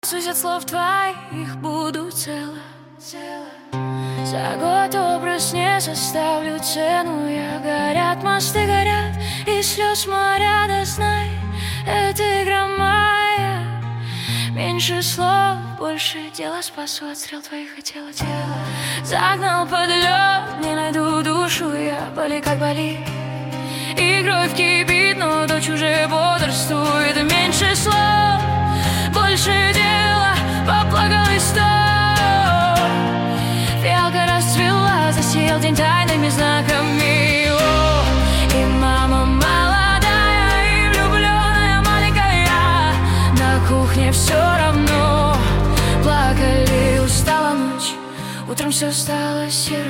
Суть от слов твоих буду цела. За год образ не составлю цену. Горят мосты, горят, и слез моря, да знай, это игра моя. Меньше слов, больше дела, спасу от стрел твоих и тело. Загнал под лед, не найду душу я, боли как боли, и кровь кипит, но дочь уже бодрствует. Меньше слов, больше дела, поплакал и стал. Фиалка расцвела, засиял день тайными знаками. И мама молодая, и влюбленная маленькая, на кухне все равно плакали. Устала ночь, утром все стало серо.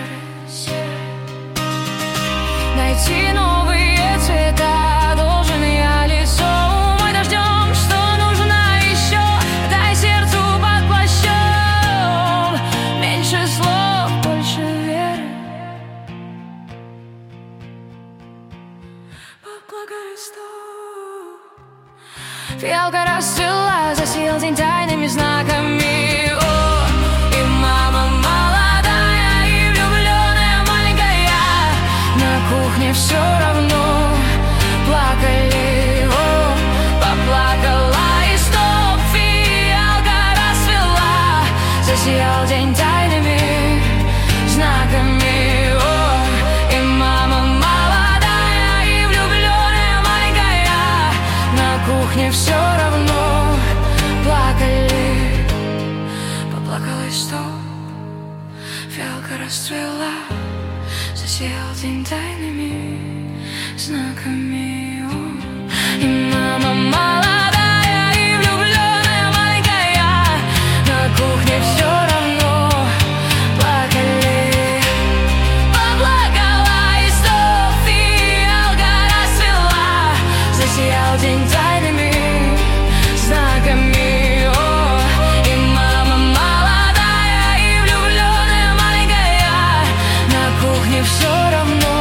Найти новые цвета должен я, лицо умой дождем, что нужно еще. Дай сердцу под плащом меньше слов, больше веры. Поплакали стол. Фиалка расцвела, засиял день тайными знаками. И мама молодая, и влюбленная маленькая, на кухне все равно плакали. Поплакала и стоп, фиалка расцвела, засиял день тайными знаками. И мама молодая, и влюбленная маленькая, на кухне все равно плакали. Поплакала и стоп, фиалка расцвела, засиял день тайными знаками. И мама молодая, и влюбленная маленькая, на кухне все равно плакали. Поплакала и стоп, фиалка расцвела, засиял день тайными знаками. И мама молодая, и влюбленная маленькая, на кухне все равно